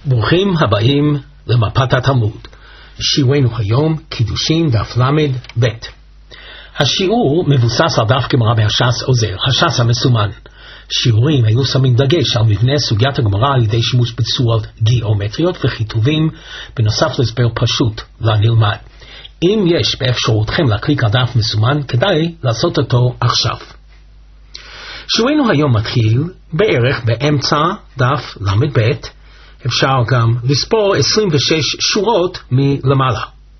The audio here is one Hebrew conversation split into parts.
ברוכים הבאים למפת התלמוד. שיעורנו היום קידושין דף למד ב'. השיעור מבוסס על דף גמרא מהש"ס עוזר, הש"ס המסומן. שיעורים היו שמים דגש על מבנה סוגיית הגמרא על ידי שימוש בצורות גיאומטריות וכיתובים, בנוסף להסבר פשוט לנלמד. אם יש באפשרותכם להקליק על דף מסומן, כדאי לעשות אותו עכשיו. שיעורנו היום מתחיל בערך באמצע דף למד ב'. אפשר גם לספור 26 שורות מלמעלה.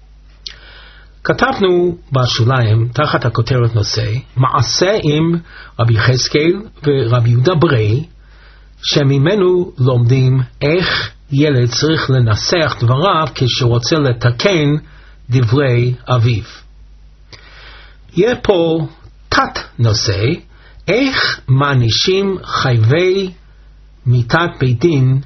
כתבנו בשוליים תחת הכותרת נושא מעשה עם רבי יחזקאל ורבי יהודה ברי, שממנו לומדים איך ילד צריך לנסח דבריו כשרוצה לתקן דברי אביו. יהיה פה תת נושא, איך מענישים חייבי מיתת בית דין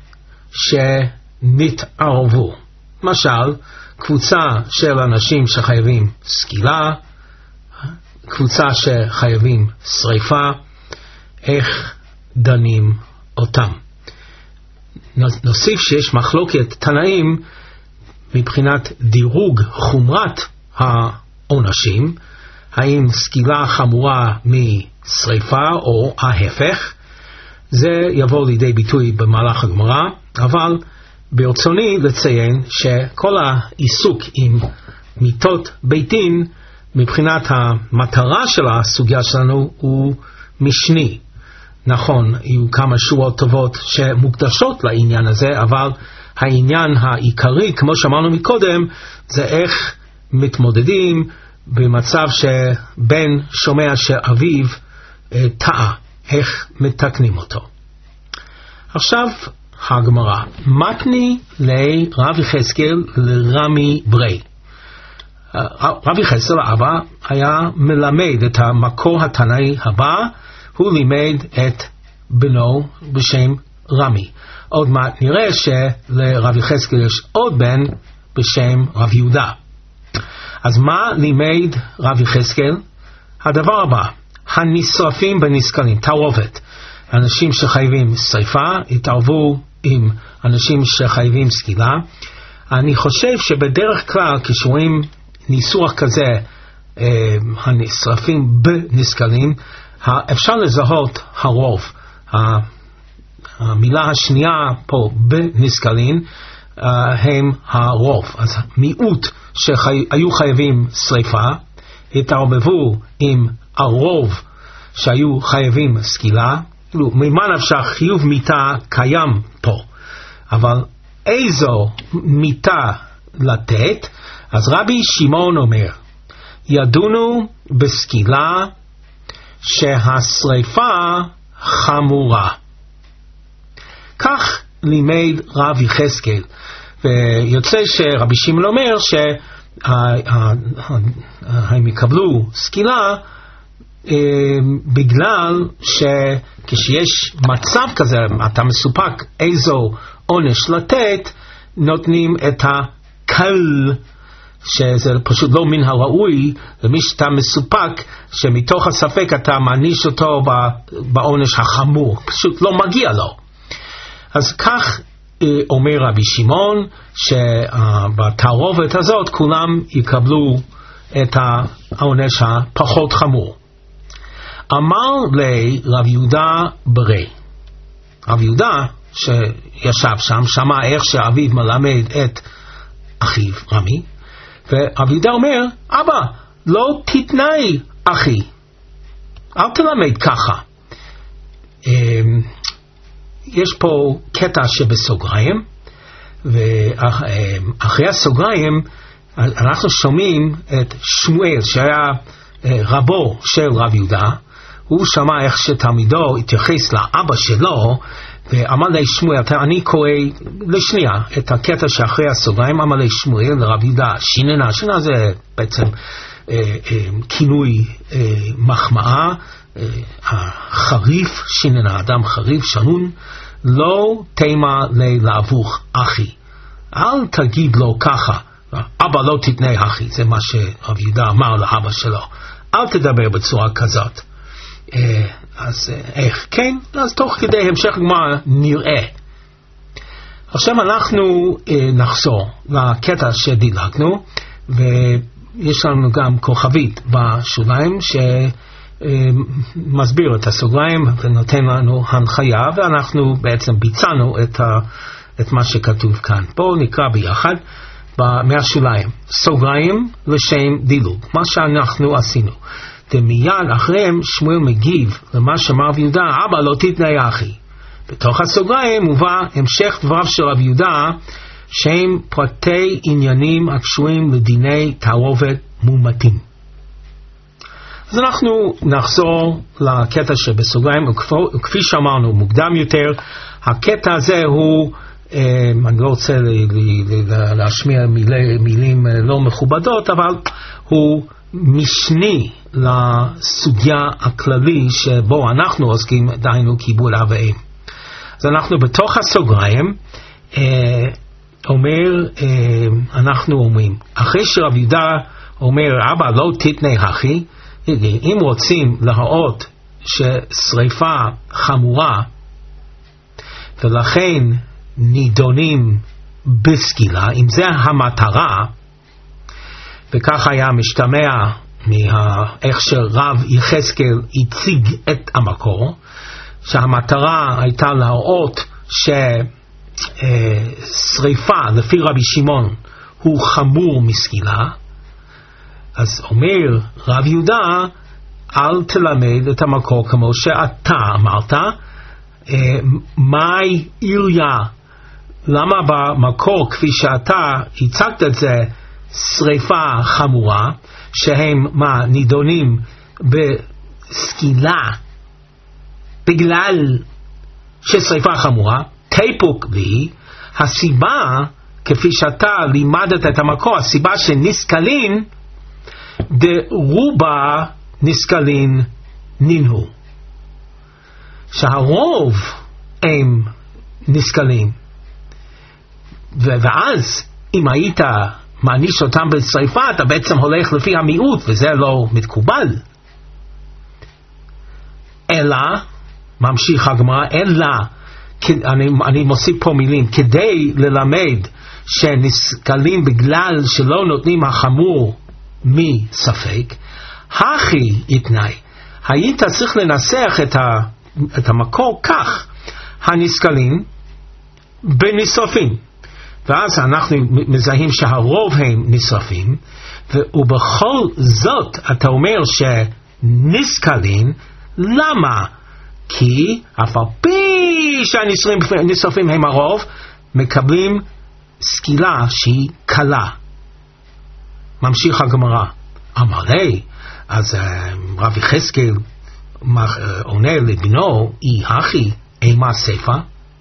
שנתערבו. למשל, קבוצה של אנשים שחייבים סקילה, קבוצה שחייבים שריפה, איך דנים אותם. נוסיף שיש מחלוקת תנאים מבחינת דירוג חומרת העונשים, האם סקילה חמורה משריפה או ההפך. זה יבוא לידי ביטוי במהלך הגמרא, אבל ברצוני לציין שכל העיסוק עם מיתות בית דין מבחינת המטרה של הסוגיה שלנו הוא משני. נכון, יהיו כמה שורות טובות שמוקדשות לעניין הזה, אבל העניין העיקרי, כמו שאמרנו מקודם, זה איך מתמודדים במצב שבן שומע שאביו טעה, איך מתקנים אותו. עכשיו הגמרא, מתני לרב יחזקאל לרמי ברי. רב יחזקאל האבא היה מלמד את המקור התנאי הבא, הוא לימד את בנו בשם רמי. עוד מעט נראה שלרב יחזקאל יש עוד בן בשם רב יהודה. אז מה לימד רב יחזקאל? הדבר הבא, הנשרפים בנסקלים, תערובת. אנשים שחייבים שריפה התערבו עם אנשים שחייבים סקילה. אני חושב שבדרך כלל כשרואים ניסוח כזה, הנשרפים בנסקלים, אפשר לזהות הרוב. המילה השנייה פה בנסקלים הם הרוב. אז מיעוט שהיו חייבים שריפה התערבבו עם הרוב שהיו חייבים סקילה. ממה נפשך חיוב מיתה קיים פה, אבל איזו מיתה לתת? אז רבי שמעון אומר, ידונו בסקילה שהשריפה חמורה. כך לימד רב יחזקאל, ויוצא שרבי שמעון אומר שהם יקבלו סקילה בגלל שכשיש מצב כזה, אתה מסופק איזו עונש לתת, נותנים את הקל, שזה פשוט לא מן הראוי למי שאתה מסופק, שמתוך הספק אתה מעניש אותו בעונש החמור, פשוט לא מגיע לו. אז כך אומר רבי שמעון, שבתערובת הזאת כולם יקבלו את העונש הפחות חמור. אמר לי רב יהודה ברי. רב יהודה שישב שם, שמע איך שאביו מלמד את אחיו רמי, ורב יהודה אומר, אבא, לא תתנאי אחי, אל תלמד ככה. יש פה קטע שבסוגריים, ואחרי הסוגריים אנחנו שומעים את שמואל שהיה רבו של רב יהודה. הוא שמע איך שתלמידו התייחס לאבא שלו, ואמר לי שמואל, אני קורא לשנייה את הקטע שאחרי הסוגריים, אמר לי שמואל לרב יהודה, שיננה זה בעצם כינוי מחמאה, חריף, שיננה, אדם חריף, שנון, לא תימה לעבוך אחי. אל תגיד לו ככה, אבא לא תתנה אחי, זה מה שרב יהודה אמר לאבא שלו. אל תדבר בצורה כזאת. אז איך? כן, אז תוך כדי המשך הגמרא נראה. עכשיו אנחנו נחזור לקטע שדילגנו, ויש לנו גם כוכבית בשוליים שמסביר את הסוגריים ונותן לנו הנחיה, ואנחנו בעצם ביצענו את מה שכתוב כאן. בואו נקרא ביחד מהשוליים, סוגריים לשם דילוג, מה שאנחנו עשינו. ומיד אחריהם שמואל מגיב למה שאמר רב יהודה, אבא לא תתנה אחי. בתוך הסוגריים מובא המשך דבריו של רב יהודה, שהם פרטי עניינים הקשורים לדיני תערובת מומתים. אז אנחנו נחזור לקטע שבסוגריים, וכפי שאמרנו מוקדם יותר, הקטע הזה הוא, אני לא רוצה להשמיע מילים לא מכובדות, אבל הוא משני לסוגיה הכללי שבו אנחנו עוסקים, דהיינו כיבוד אב ואם. אז אנחנו בתוך הסוגריים אנחנו אומרים, אחרי שרב יהודה אומר אבא לא תתנה אחי, אם רוצים להראות ששריפה חמורה ולכן נידונים בסקילה, אם זה המטרה, וכך היה משתמע מאיך שרב יחזקאל הציג את המקור, שהמטרה הייתה להראות ששריפה לפי רבי שמעון הוא חמור מסקילה, אז אומר רב יהודה, אל תלמד את המקור כמו שאתה אמרת, מהי עיריה, למה במקור כפי שאתה הצגת את זה שריפה חמורה, שהם נידונים בסקילה בגלל ששריפה חמורה, תיפוק לי, הסיבה כפי שאתה לימדת את המקור, הסיבה שנסקלין דרובה נסקלין נינו, שהרוב הם נסקלים, ואז אם היית מעניש אותם בשריפה, אתה בעצם הולך לפי המיעוט, וזה לא מתקובל. אלא, ממשיך הגמרא, אלא, אני מוסיף פה מילים, כדי ללמד שנסקלים בגלל שלא נותנים החמור מספק, הכי יתנאי, היית צריך לנסח את המקור כך, הנסקלים בנשרפים. ואז אנחנו מזהים שהרוב הם נשרפים, ובכל זאת אתה אומר שנסקלים, למה? כי אף על פי שהנשרפים הם הרוב, מקבלים סקילה שהיא קלה. ממשיך הגמרא, אמר לי, אז רב יחזקאל עונה לבנו, אי הכי אימה ספר,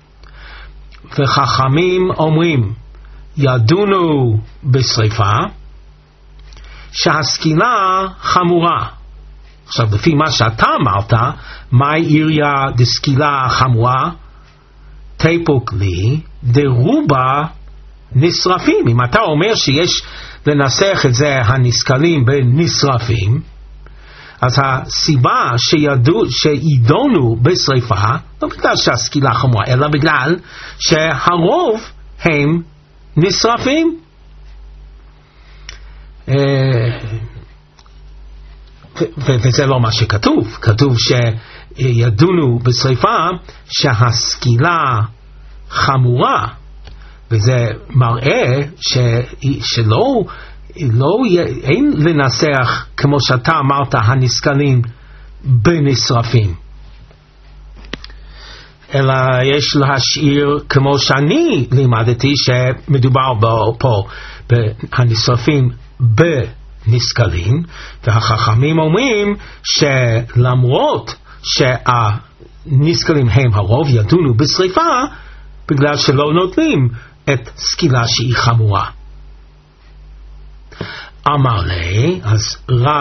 וחכמים אומרים, ידונו בשריפה, שהסקילה חמורה. עכשיו, לפי מה שאתה אמרת, מהי עיריה דסקילה חמורה? תיפוק לי, דרובה נשרפים. אם אתה אומר שיש לנסח את זה הנסקלים בנשרפים, אז הסיבה שידונו בשריפה, לא בגלל שהסקילה חמורה, אלא בגלל שהרוב הם נשרפים. וזה לא מה שכתוב. כתוב שידונו בשריפה שהסקילה חמורה, וזה מראה אין לנסח כמו שאתה אמרת הנסקלים בנשרפים, אלא יש להשאיר כמו שאני לימדתי, שמדובר פה בנשרפים בנסקלים, והחכמים אומרים שלמרות שהנסקלים הם הרוב, ידונו בשריפה בגלל שלא נותנים את סקילה שהיא חמורה. אמר לי, אז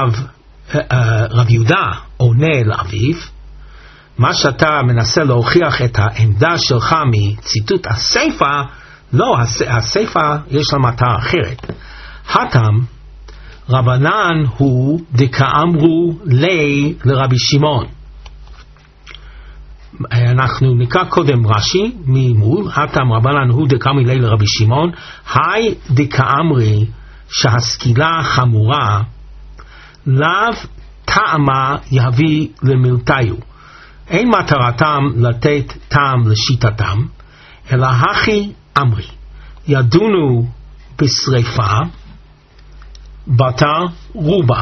רב יהודה עונה לאביו, מה שאתה מנסה להוכיח את העמדה שלך מציטוט הספר, לא, הספר יש לה מטרה אחרת. הטעם, רבנן הוא דקאמרו לי לרבי שמעון. אנחנו נקרא קודם רש"י ממול, הטעם רבנן הוא דקאמרי ליה לרבי שמעון, היי דקאמרי שהסקילה חמורה, לאו טעמה יביא למילתיו. אין מטרתם לתת טעם לשיטתם, אלא הכי אמרי, ידונו בשריפה, בתר רובה.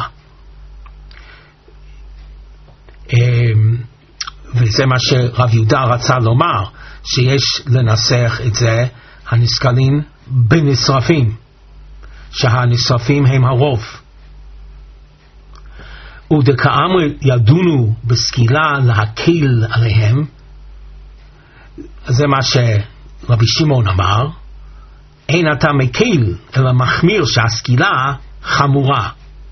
וזה מה שרב יהודה רצה לומר, שיש לנסח את זה הנסקלים בנשרפים, שהנשרפים הם הרוב. ודכאמרי ידונו בסקילה להקיל עליהם, זה מה שרבי שמעון אמר, אין אתה מקיל אלא מחמיר שהסקילה חמורה.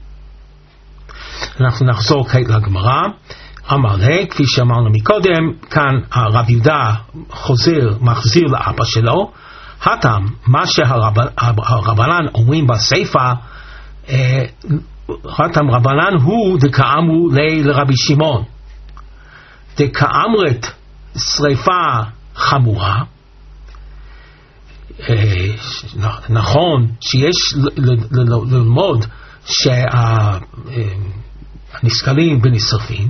אנחנו נחזור כעת לגמרא. אמר לה, כפי שאמרנו מקודם, כאן הרב יהודה מחזיר לאבא שלו, הטעם, מה שהרבנן אומרים בספר, הטעם רבנן הוא דכאמרו ליה לרבי שמעון. דכאמרת שריפה חמורה, נכון שיש ללמוד שהנסקלים בנשרפים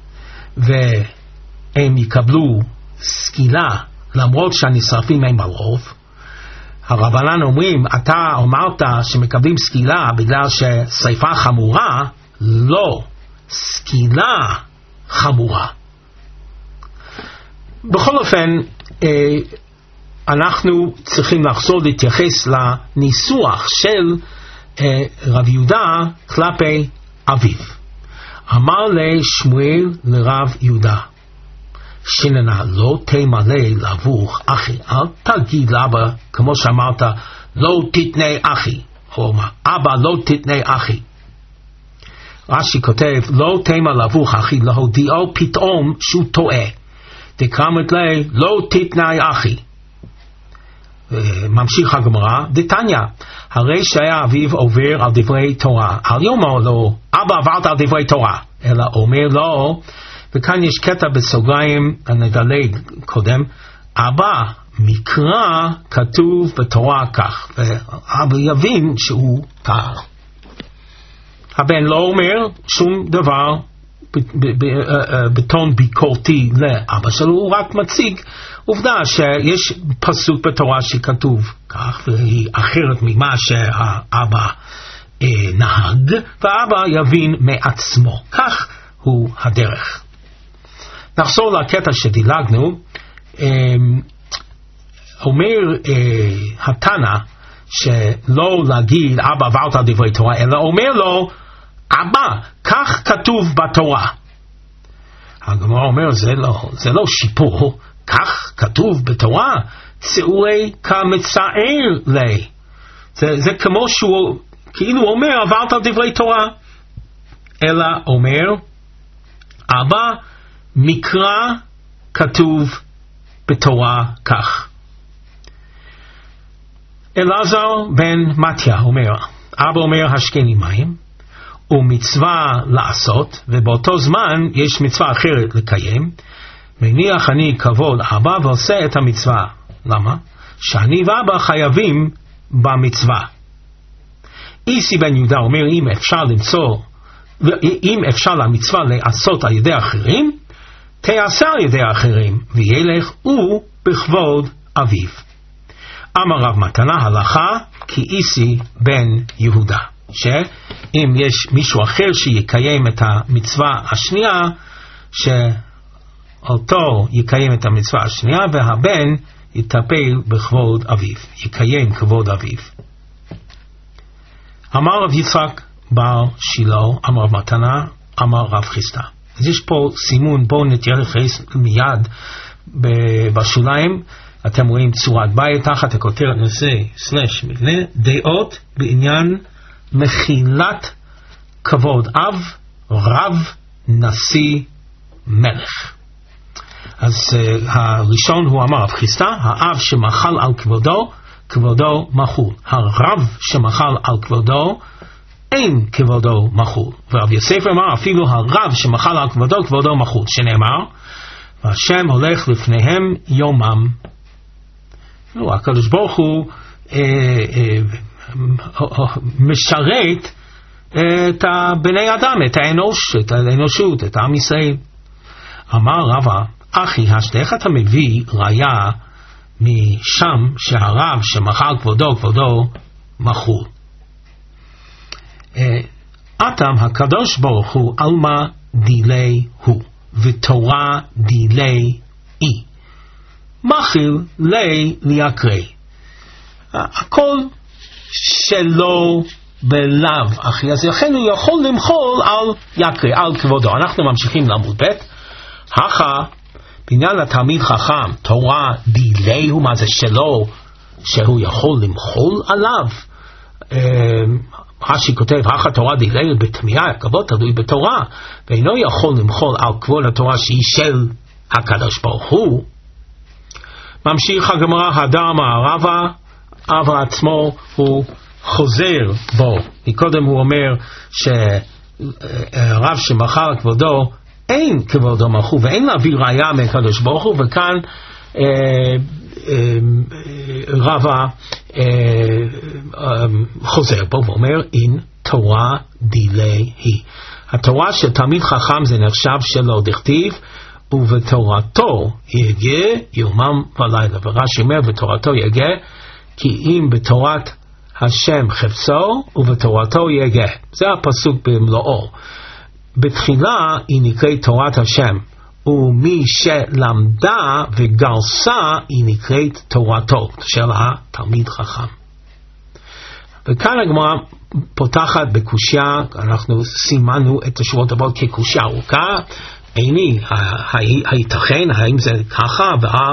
והם יקבלו סקילה למרות שהנשרפים הם הרוב. הרבנן אומרים, אתה אמרת שמקבלים סקילה בגלל ששריפה חמורה, לא, סקילה חמורה. בכל אופן, אנחנו צריכים לחזור להתייחס לניסוח של רב יהודה כלפי אביו. אמר לשמואל לרב יהודה, שננה לא תמלא לבוך אחי, אל תגיד לאבא כמו שאמרת לא תתנה אחי, או אבא לא תתנה אחי. רש"י כותב לא תמלא לבוך אחי, להודיעו פתאום שהוא טועה, דקאמרת לה לא תתנה אחי. ממשיך הגמרא, דתניא, הרי שהיה אביו עובר על דברי תורה, אל יאמר לו אבא עברת על דברי תורה, אלא אומר לו, וכאן יש קטע בסוגריים, נדלג קודם, אבא מקרא כתוב בתורה כך, ואבא יבין שהוא טעה. הבן לא אומר שום דבר בטון ביקורתי לאבא שלו, הוא רק מציג עובדה שיש פסוק בתורה שכתוב כך, והיא אחרת ממה שהאבא נהג, והאבא יבין מעצמו. כך הוא הדרך. נחזור לקטע שדילגנו. אומר התנא שלא להגיד אבא עברת על דברי תורה, אלא אומר לו אבא, כך כתוב בתורה. הגמרא אומר, זה לא שיפור, כך כתוב בתורה, צאורי כמצער לי. זה כמו שהוא כאילו אומר, עברת על דברי תורה. אלא אומר, אבא, מקרא כתוב בתורה כך. אלעזר בן מתיה אומר, אבא אומר, השקני מים, ומצווה לעשות, ובאותו זמן יש מצווה אחרת לקיים, מניח אני כבוד אבא ועושה את המצווה. למה? שאני ואבא חייבים במצווה. איסי בן יהודה אומר, אם אפשר למצווה לעשות על ידי אחרים, תעשה על ידי אחרים, וילך הוא בכבוד אביו. אמר רב מתנה, הלכה כי איסי בן יהודה, שאם יש מישהו אחר שיקיים את המצווה השנייה, שאותו יקיים את המצווה השנייה, והבן יטפל בכבוד אביו, יקיים כבוד אביו. אמר רב יצחק בר שילה, אמר רב מתנה, אמר רב חיסדא. אז יש פה סימון, בואו נתייחס מיד בשוליים. אתם רואים צורת בית תחת הכותרת נושא / מבנה דעות בעניין מחילת כבוד אב, רב, נשיא, מלך. אז הראשון הוא אמר רב חיסדא, האב שמחל על כבודו, כבודו מחול. הרב שמחל על כבודו, אין כבודו מחול. ורב יוסף אמר, אפילו הרב שמחל על כבודו, כבודו מחול. שנאמר, והשם הולך לפניהם יומם. הקדוש ברוך הוא משרת את בני אדם, את האנוש, את האנושות, את עם ישראל. אמר רבא, אחי, השתך אתה מביא ראיה משם שהרב שמחל כבודו, כבודו מחול. אתם הקדוש ברוך הוא אלמה דילי הוא, ותורה דילי אי. מחיל לי ליקרי. הכל שלו בלב, אחי, אז לכן הוא יכול למחול על יקרי, על כבודו. אנחנו ממשיכים לעמוד ב'. הכה, בעניין לתלמיד חכם, תורה דילי הוא, מה זה שלו, שהוא יכול למחול עליו. רש"י כותב, הכה תורה דילי בתמיהה, הכבוד תלוי בתורה, ואינו יכול למחול על כבוד התורה שהיא של הקדוש ברוך הוא. ממשיך הגמרא, הדר מערבה, רבא עצמו הוא חוזר בו. מקודם הוא אומר שרב שמחל כבודו אין כבודו מחול ואין להביא ראיה מהקדוש ברוך הוא, וכאן רבא חוזר בו ואומר אין תורה דילי היא. התורה של תלמיד חכם זה נחשב שלא דכתיב ובתורתו יגה יומם ולילה, ורש"י אומר בתורתו יגה כי אם בתורת השם חפצו ובתורתו יגה. זה הפסוק במלואו. בתחילה היא נקראת תורת השם, ומי שלמדה וגרסה היא נקראת תורתו של התלמיד חכם. וכאן הגמרא פותחת בקושיה, אנחנו סימנו את השורות הבאות כקושיה ארוכה. איני, הייתכן, האם זה ככה?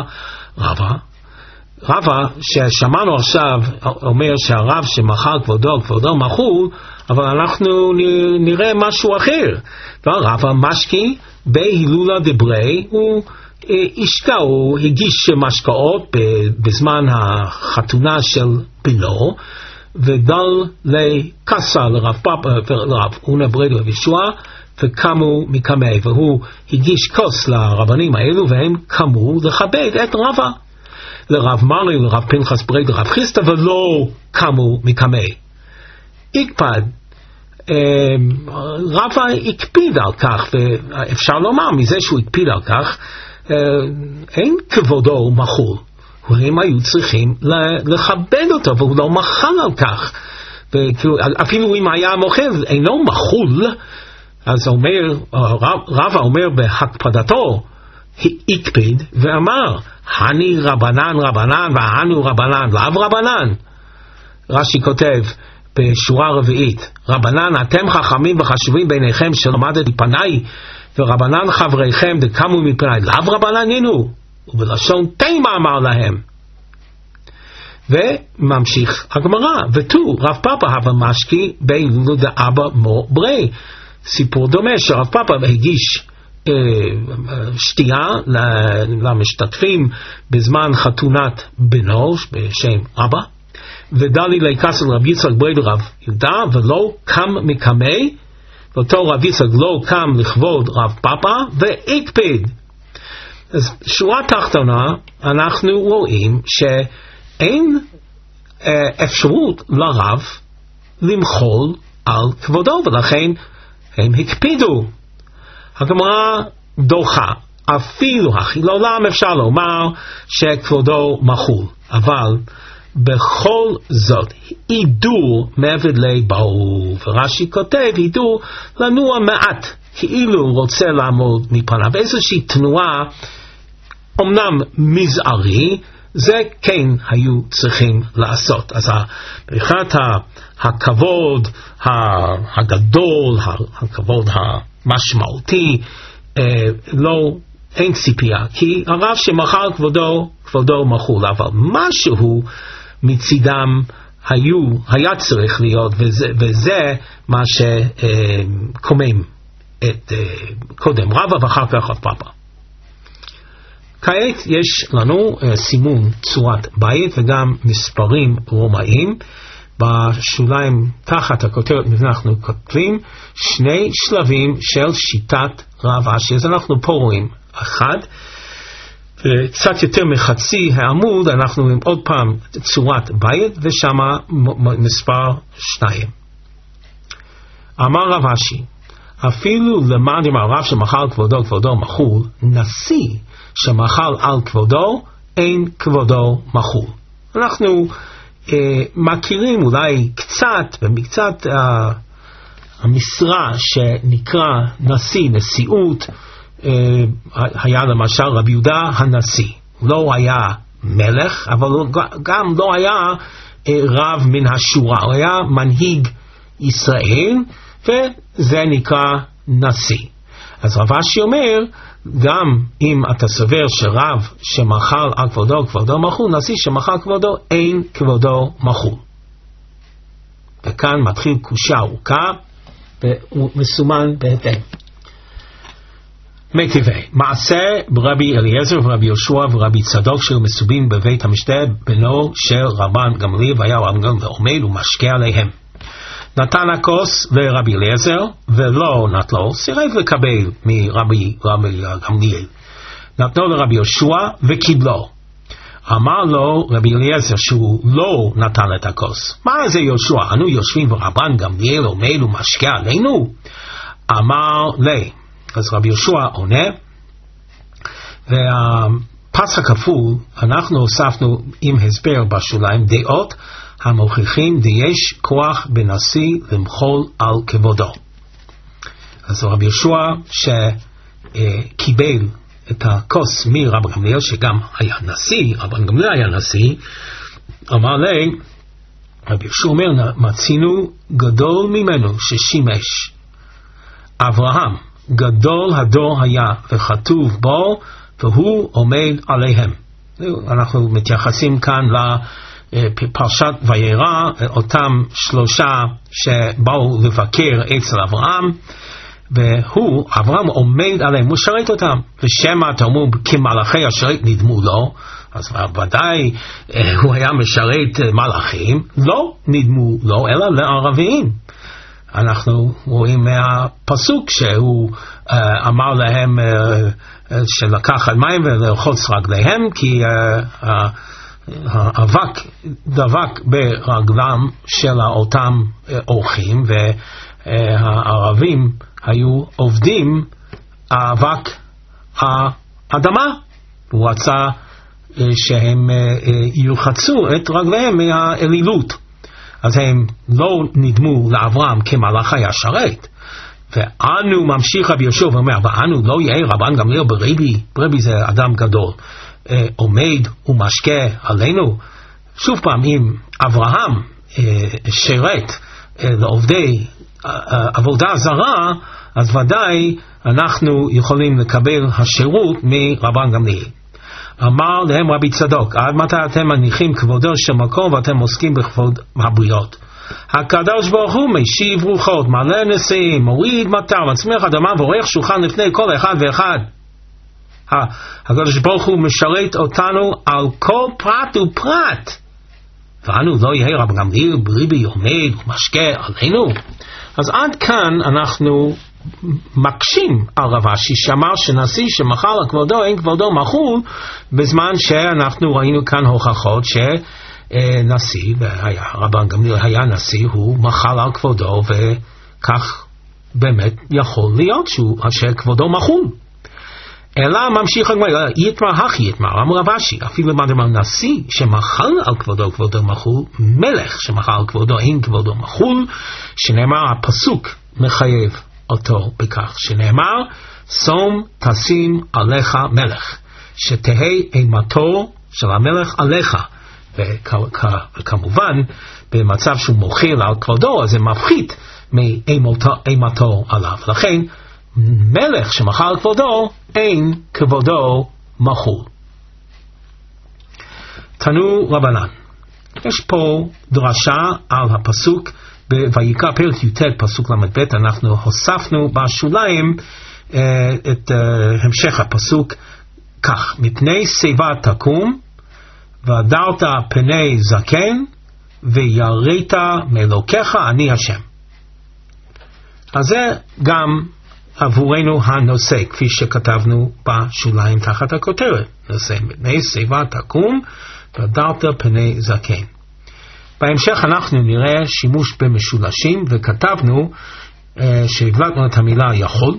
רבא ששמענו עכשיו אומר שהרב שמחל כבודו, כבודו מחול, אבל אנחנו נראה משהו אחר. רבא משקי בהילולה דברי, הוא השקע, הוא הגיש משקאות בזמן החתונה של בנו, ודל לקסה לרב פאפה ולרב אונה ברדו וישוע, וקמו מקמי, והוא הגיש כוס לרבנים האלו, והם קמו לכבד את רבא. לרב מרי, לרב פנחס ברד, לרב חיסטה, ולא קמו מקמי. הקפד, רבא הקפיד על כך, ואפשר לומר מזה שהוא הקפיד על כך, אין כבודו מחול. הם היו צריכים לכבד אותו, והוא לא מחל על כך. אפילו אם היה מוחל, אינו מחול, אז רבא אומר בהקפדתו, הקפיד ואמר, אני רבנן רבנן ואנו רבנן לאו רבנן. רש"י כותב בשורה רביעית, רבנן אתם חכמים וחשובים בעיניכם שלמדתי פניי, ורבנן חבריכם דקמו מפניי לאו רבנן ינו, ובלשון תימה אמר להם. וממשיך הגמרא, ותו רב פאפה הווה משקי בהילולה דאבא מו ברי. סיפור דומה שרב פאפה הגיש שתייה למשתתפים בזמן חתונת בנו בשם אבא, ודלי לקסל רב יצחק ברד רב יהודה, ולא קם מקמי, ואותו רב יצחק לא קם לכבוד רב פאפה והקפיד. אז שורה תחתונה אנחנו רואים שאין אפשרות לרב למחול על כבודו, ולכן הם הקפידו. הגמרא דוחה, אפילו החילולם אפשר לומר שכבודו מחול, אבל בכל זאת הידור מעבד לי באו, ורש"י כותב הידור לנוע מעט, כאילו רוצה לעמוד מפניו, איזושהי תנועה אמנם מזערי, זה כן היו צריכים לעשות. אז מבחינת הכבוד הגדול, הכבוד המשמעותי, לא, אין ציפייה, כי הרב שמחל כבודו, כבודו מחול, אבל משהו מצידם היה צריך להיות, וזה מה שקומם את קודם רבא ואחר כך רב פאפה. כעת יש לנו סימון צורת בית וגם מספרים רומאים. בשוליים תחת הכותרת אנחנו כותבים שני שלבים של שיטת רב אשי. אז אנחנו פה רואים אחד, קצת יותר מחצי העמוד אנחנו עם עוד פעם צורת בית, ושם מספר 2. אמר רב אשי, אפילו למד עם הרב שמחל כבודו כבודו מחול, נשיא שמחל על כבודו אין כבודו מחול. אנחנו מכירים אולי קצת במקצת המשרה שנקרא נשיא, נשיאות. היה למשל רבי יהודה הנשיא, הוא לא היה מלך, אבל גם לא היה רב מן השורה, הוא היה מנהיג ישראל, וזה נקרא נשיא. אז רב אשי אומר, גם אם אתה סובר שרב שמחל על כבודו כבודו מחול, נשיא שמחל כבודו אין כבודו מחול. וכאן מתחיל קושה ארוכה והוא מסומן בהתאם. מטיבי, מעשה ברבי אליעזר ורבי יהושע ורבי צדוק שהיו מסובים בבית המשתה, בנו של רבן גמליאל, והיה רבן גמליאל עומד ומשקה עליהם. נתן הכוס לרבי אליעזר ולא נטלו, סירב לקבל מרבי גמליאל. נתנו לרבי יהושע וקיבלו. אמר לו רבי אליעזר שהוא לא נתן את הכוס, מה זה יהושע? אנו יושבים ורבן גמליאל עומד ומשקה עלינו? אמר לי. אז רבי יהושע עונה, והפס הכפול אנחנו הוספנו עם הסבר בשוליים דעות המוכיחים דיש כוח בנשיא למחול על כבודו. אז רבי יהושע שקיבל את הכוס מרבי גמליאל שגם היה נשיא, רבי גמליאל היה נשיא, אמר לי, רבי יהושע אומר, מצינו גדול ממנו ששימש אברהם, גדול הדור היה וכתוב בו והוא עומד עליהם. אנחנו מתייחסים כאן לפרשת וירא, אותם 3 שבאו לבקר אצל אברהם, והוא, אברהם עומד עליהם, הוא שרת אותם, ושמא תאמרו כמלאכי השרת נדמו לו, אז ודאי הוא היה משרת מלאכים, לא נדמו לו אלא לערבים. אנחנו רואים מהפסוק שהוא אמר להם שלקח על מים ולרחוץ רגליהם, כי האבק דבק ברגלם של אותם אורחים, והערבים היו עובדים האבק האדמה. הוא רצה שהם ירחצו את רגליהם מהאלילות, אז הם לא נדמו לאברהם כמלאכי השרת. ואנו, ממשיך רבי יהושע ואומר, ואנו לא יהיה רבן גמליאל ברבי זה אדם גדול, עומד ומשקה עלינו. שוב פעם, אם אברהם שרת לעובדי עבודה זרה, אז ודאי אנחנו יכולים לקבל השירות מרבן גמליאל. אמר להם רבי צדוק, עד מתי אתם מניחים כבודו של מקום ואתם עוסקים בכבוד הבריות? הקדוש ברוך הוא משיב רוחות, מעלה נשיאים, מוריד מטר, מצמיח אדמה ועורך שולחן לפני כל אחד ואחד. הקדוש ברוך הוא משרת אותנו על כל פרט ופרט, ואנו לא יהיה רב גמליאל ברבי עומד ומשקה עלינו. אז עד כאן אנחנו מקשים על רב אשי שאמר שנשיא שמחל על כבודו אין כבודו מחול, בזמן שאנחנו ראינו כאן הוכחות שנשיא, רבן גמליאל היה נשיא, הוא מחל על כבודו, וכך באמת יכול להיות שכבודו מחול. אלא ממשיך הגמרא, יתמר הכי יתמר, אמר רב אשי, אפילו אמר נשיא שמחל על כבודו כבודו מחול, מלך שמחל על כבודו אין כבודו מחול, שנאמר הפסוק מחייב אותו בכך, שנאמר שום תשים עליך מלך, שתהא אימתו של המלך עליך. וכמובן במצב שהוא מוחל על כבודו, אז זה מפחית מאימתו עליו. לכן מלך שמחל על כבודו אין כבודו מחול. תנו רבנן, יש פה דרשה על הפסוק ויקרא פרק י"ט פסוק ל"ב. אנחנו הוספנו בשוליים את המשך הפסוק כך, מפני שיבה תקום והדרת פני זקן ויראת מאלוקיך אני השם. אז זה גם עבורנו הנושא, כפי שכתבנו בשוליים תחת הכותרת, נושא מפני שיבה תקום והדרת פני זקן. בהמשך אנחנו נראה שימוש במשולשים, וכתבנו שהבלטנו את המילה יכול,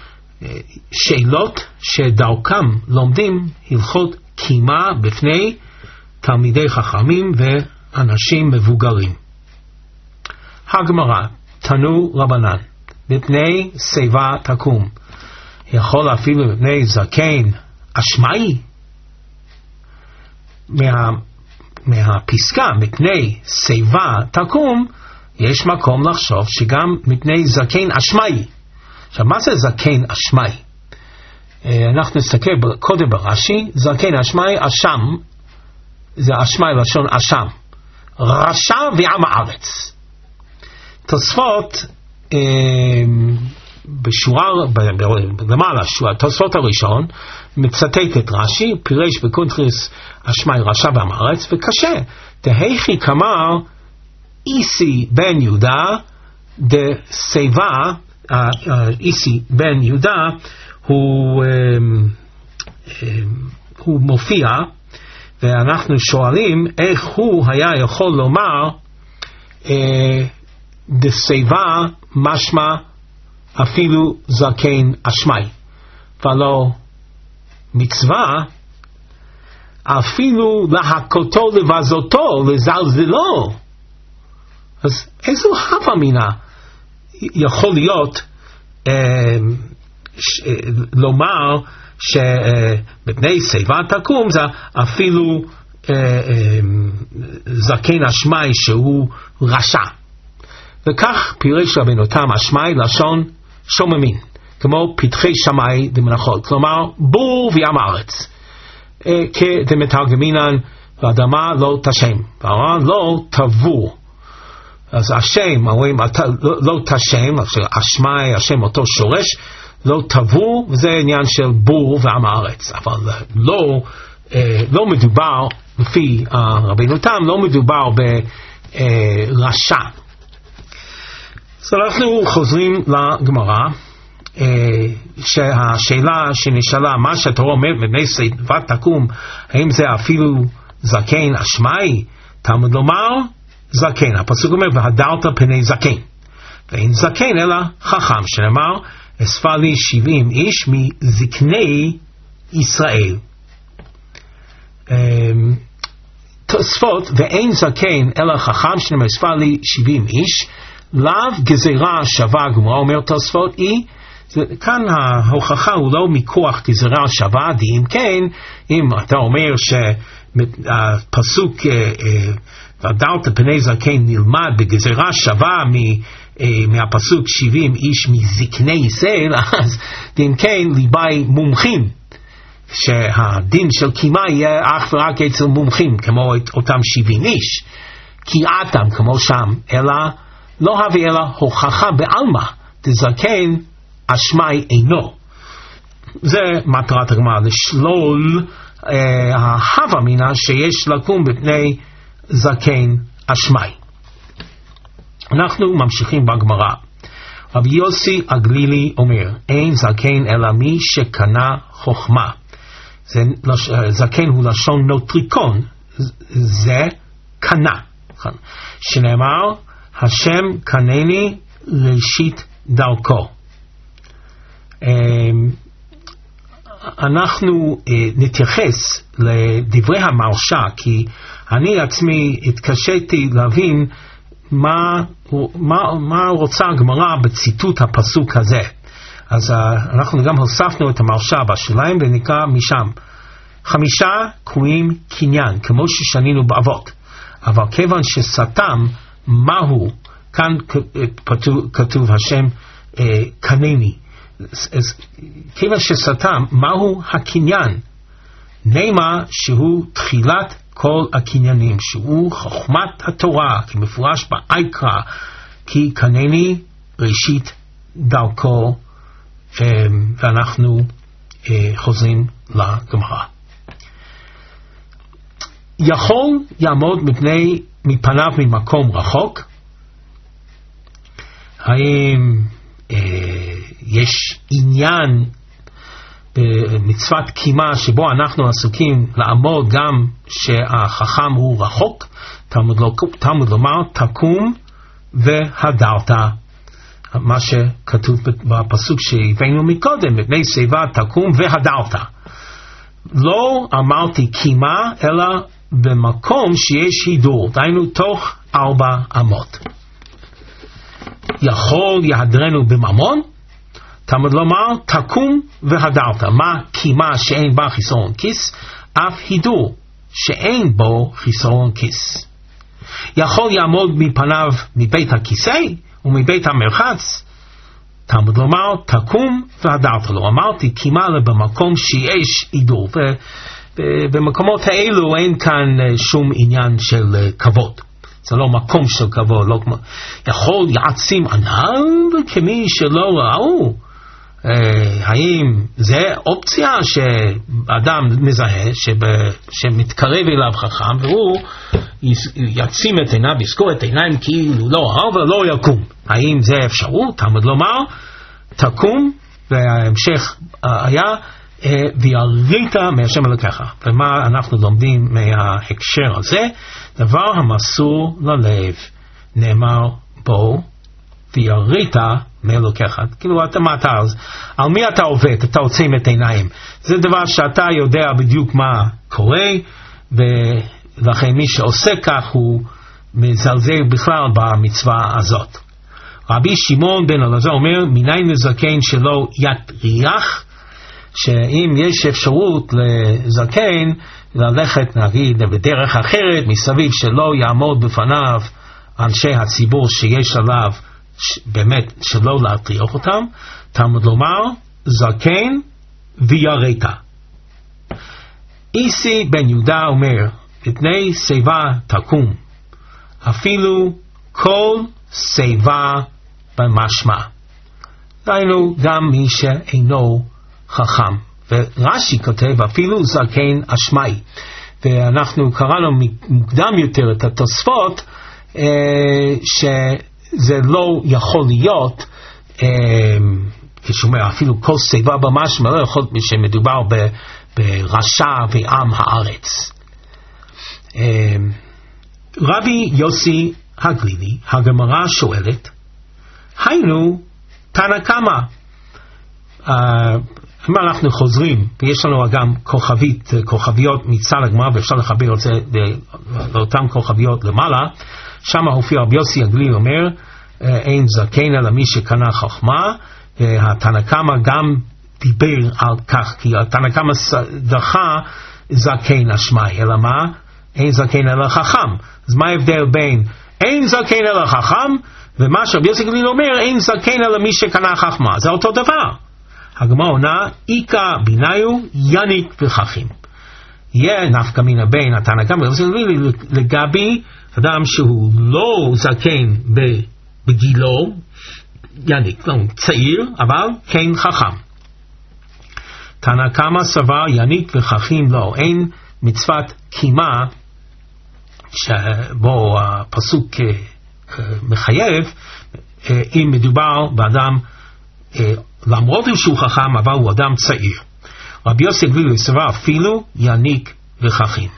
שאלות שדרכם לומדים הלכות קימה בפני תלמידי חכמים ואנשים מבוגרים. הגמרא, תנו רבנן, מפני שיבה תקום, יכול אפילו מפני זקן אשמאי? מהפסקה מפני שיבה תקום יש מקום לחשוב שגם מפני זקן אשמאי. עכשיו, מה זה זקן אשמאי? אנחנו נסתכל קודם ברש"י. זקן אשמאי, אשם, זה אשמאי לשון אשם, רשע ועם הארץ. תוספות בשורה למעלה, תוספות הראשון מצטט את רש"י, פירש בקונטרס אשמאי רשע ועם הארץ, וקשה דהיכי כמר איסי בן יהודה דשיבה. איסי בן יהודה הוא מופיע, ואנחנו שואלים איך הוא היה יכול לומר דשיבה משמע אפילו זקן אשמאי, ולא מצווה אפילו להכותו לבזותו לזלזלו. אז איזו הווה מינה יכול להיות לומר שמפני שיבה תקום זה אפילו זקן אשמאי שהוא רשע. וכך פירש רבנו תם אשמאי לשון שוממין, כמו פתחי שמאי דמנחות, כלומר בור וים הארץ, כדמתרגמינן ואדמה לא תשם והארץ לא תבור. אז השם, אומרים לא תשם, אשמאי השם אותו שורש, לא תבור, וזה עניין של בור ועם הארץ. אבל לא מדובר, לפי רבנו תם, לא מדובר ברשע. אז אנחנו חוזרים לגמרא, שהשאלה שנשאלה, מה שאתה אומר מפני שיבה תקום, האם זה אפילו זקן אשמאי? תלמוד לומר זקן. הפסוק אומר והדרת פני זקן, ואין זקן אלא חכם, שנאמר אספה לי 70 איש מזקני ישראל. תוספות ואין זקן אלא חכם, שנאמר אספה לי 70 איש, לאו גזירה שווה. גמרא אומר תוספות כאן ההוכחה הוא לא מכוח גזירה שווה, אם כן, אם אתה אומר שהפסוק והדרת פני זקן נלמד בגזירה שווה מהפסוק 70 איש מזקני ישראל, אז אם כן ליבי מומחים שהדין של קימה יהיה אך ורק אצל מומחים, כמו אותם 70 איש, כי אתם כמו שם, אלא לא הביא אלא הוכחה בעלמא דזקן אשמאי אינו. זה מטרת הגמרא, לשלול ההווה מינה שיש לקום בפני זקן אשמאי. אנחנו ממשיכים בגמרא. רבי יוסי הגלילי אומר, אין זקן אלא מי שקנה חוכמה. זקן הוא לשון נוטריקון, זה קנה, שנאמר השם קנני ראשית דרכו. אנחנו נתייחס לדברי המרשה, כי אני עצמי התקשיתי להבין מה רוצה הגמרא בציטוט הפסוק הזה. אז אנחנו גם הוספנו את המרשה בשוליים ונקרא משם 5 קרויים קניין, כמו ששנינו באבות. אבל כיוון שסתם מהו, כאן כתוב השם קנני, כיוון שסתם מהו הקניין, נאמר שהוא תחילת כל הקניינים, שהוא חוכמת התורה, כמפורש באיקרא, כי קנני ראשית דרכו. ואנחנו חוזרים לגמרא. יכול יעמוד מפניו ממקום רחוק? האם יש עניין במצוות קימה שבו אנחנו עסוקים לעמוד גם שהחכם הוא רחוק, תלמוד לומר תקום והדרת, מה שכתוב בפסוק שהבאנו מקודם, מפני שיבה תקום והדרת. לא אמרתי קימה אלא במקום שיש הידור, דהיינו תוך 4 אמות. יכול יהדרנו בממון, תלמוד לומר תקום והדרת. מה קימה שאין בה חיסרון כיס? אף הידור שאין בו חיסרון כיס. יכול יעמוד מפניו מבית הכיסא ומבית המרחץ, תלמוד לומר תקום והדרת. לא אמרתי קימה אלא במקום שיש הידור, ובמקומות האלו אין כאן שום עניין של כבוד, זה לא מקום של כבוד. לא יכול יעצים עניו כמי שלא ראו. האם זה אופציה שאדם מזהה שמתקרב אליו חכם והוא יעצים את עיניו, יסגור את עיניים כאילו לא ראה ולא יקום? האם זה אפשרות? תלמוד לומר תקום, וההמשך היה ויראת מהשם אלוקיך. ומה אנחנו לומדים מההקשר הזה? דבר המסור ללב, נאמר בו ויראת מאלוקיך. כאילו מה אתה, על מי אתה עובד? אתה עוצם את עיניים, זה דבר שאתה יודע בדיוק מה קורה, ולכן מי שעושה כך הוא מזלזל בכלל במצווה הזאת. רבי שמעון בן אלעזר אומר מניין לזקן שלא יטריח, שאם יש אפשרות לזקן ללכת נגיד בדרך אחרת מסביב, שלא יעמוד בפניו אנשי הציבור שיש עליו באמת שלא להטריח אותם, תלמוד לומר זקן ויראת. איסי בן יהודה אומר מפני שיבה תקום, אפילו כל שיבה במשמע, דהיינו גם מי שאינו חכם. ורש"י כותב אפילו זקן אשמאי, ואנחנו קראנו מוקדם יותר את התוספות שזה לא יכול להיות, כשאומר אפילו כל שיבה במשמע, לא יכול להיות שמדובר ברשע ועם הארץ. רבי יוסי הגלילי, הגמרא שואלת, היינו תנא קמא. אם אנחנו חוזרים, ויש לנו גם כוכביות מצד הגמרא, ואפשר לחבר את זה לאותן כוכביות למעלה, שם הופיע רבי יוסי הגלילי אומר, אין זקן אלא מי שקנה חכמה. התנא קמא גם דיבר על כך, כי התנא קמא דחה זקן אשמאי, אלא מה? אין זקן אלא חכם. אז מה ההבדל בין אין זקן אלא חכם, ומה שרבי יוסי הגלילי אומר, אין זקן אלא מי שקנה חכמה? זה אותו דבר. הגמרא עונה, איקא ביניו יניק וחכים. יהיה נפקא מינה בין התנא קמא לגבי אדם שהוא לא זקן בגילו, יניק, לא צעיר, אבל כן חכם. תנא קמא סבר יניק וחכים לא, אין מצוות קימה שבו הפסוק מחייב אם מדובר באדם למרות שהוא חכם אבל הוא אדם צעיר. רבי יוסי הגלילי סבר אפילו יניק וחכים.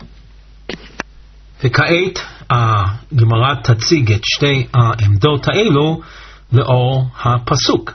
וכעת הגמרא תציג את שתי העמדות האלו לאור הפסוק.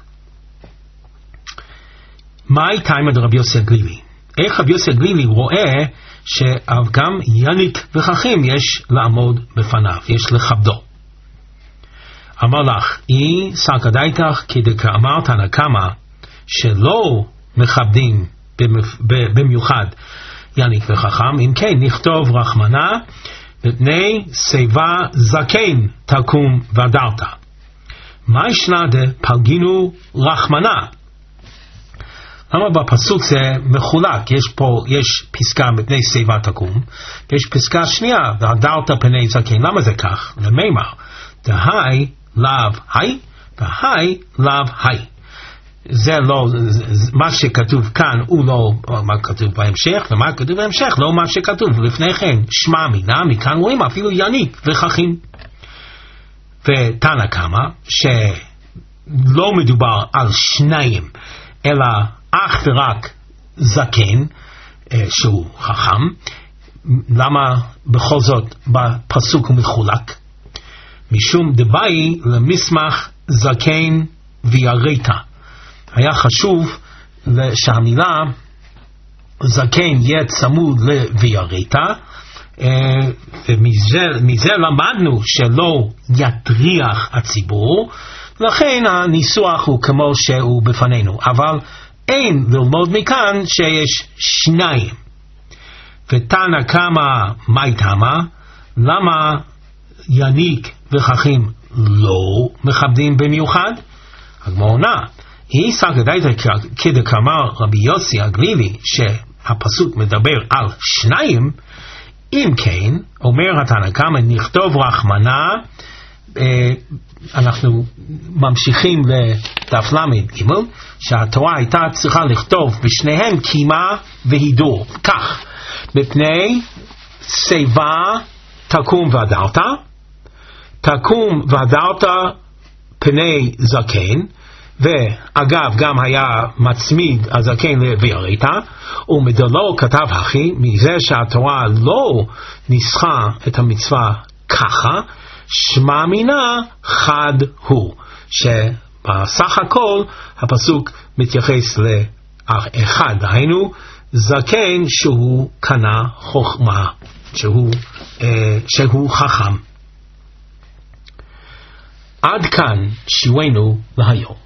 מהי תימא רבי יוסי הגלילי? איך רבי יוסי הגלילי רואה שגם יניק וחכים יש לעמוד בפניו, יש לכבדו? אמר לך, אי סקא דייתך כדקאמר תנא קמא שלא מכבדים במיוחד יניק וחכם, אם כן נכתוב רחמנא מפני שיבה זקן תקום והדרת. מה ישנה דפלגינו רחמנא? למה בפסוק זה מחולק? יש פסקה מפני שיבה תקום, ויש פסקה שנייה והדרת פני זקן. למה זה כך? למימר דהי לאו היי והי לאו היי. זה לא, מה שכתוב כאן הוא לא מה כתוב בהמשך, ומה כתוב בהמשך לא מה שכתוב לפני כן. שמע מינה, מכאן רואים אפילו יניק וחכים. ותנא קמא לא מדובר על שניים, אלא אך ורק זקן שהוא חכם. למה בכל זאת בפסוק הוא מחולק? משום דבאי למסמך זקן ויראת. היה חשוב שהמילה זקן יהיה צמוד לויראת, ומזה למדנו שלא יטריח הציבור, לכן הניסוח הוא כמו שהוא בפנינו. אבל אין ללמוד מכאן שיש שניים. ותנא קמא מאי תמא, למה יניק וחכים לא מכבדים במיוחד? הגמרא עונה, היא סגדייתא כדקאמר רבי יוסי הגלילי, שהפסוק מדבר על שניים. אם כן, אומר התנא קמא, נכתוב רחמנא. אנחנו ממשיכים לדף ל"ג, שהתורה הייתה צריכה לכתוב בשניהם קימה והידור, כך: מפני שיבה תקום והדרת, תקום והדרת פני זקן. ואגב גם היה מצמיד הזקן לויראת, ומדלו כתב הכי, מזה שהתורה לא ניסחה את המצווה ככה, שמע מינה חד הוא, שבסך הכל הפסוק מתייחס לאחד, היינו זקן שהוא קנה חוכמה, שהוא חכם. עד כאן שיעורנו להיום.